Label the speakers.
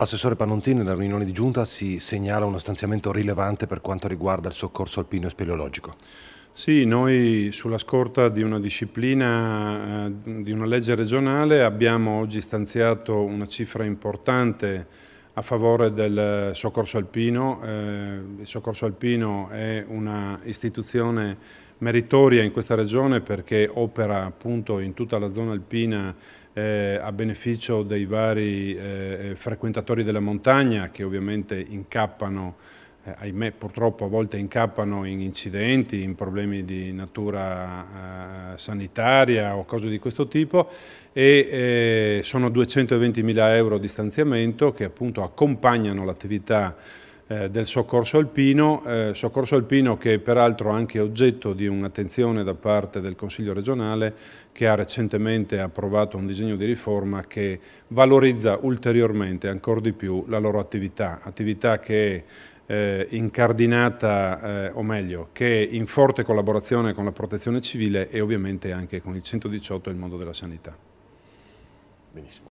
Speaker 1: Assessore Pannontin, nella riunione di giunta si segnala uno stanziamento rilevante per quanto riguarda il soccorso alpino e speleologico.
Speaker 2: Sì, noi sulla scorta di una disciplina di una legge regionale abbiamo oggi stanziato una cifra importante a favore del soccorso alpino. Il soccorso alpino è una istituzione meritoria in questa regione perché opera appunto in tutta la zona alpina a beneficio dei vari frequentatori della montagna che ovviamente incappano, ahimè purtroppo a volte incappano in incidenti, in problemi di natura sanitaria o cose di questo tipo, e sono 220.000 euro di stanziamento che appunto accompagnano l'attività del soccorso alpino che è peraltro anche oggetto di un'attenzione da parte del Consiglio regionale, che ha recentemente approvato un disegno di riforma che valorizza ulteriormente ancora di più la loro attività che è incardinata, o meglio, che è in forte collaborazione con la Protezione Civile e ovviamente anche con il 118 e il mondo della sanità.
Speaker 1: Benissimo.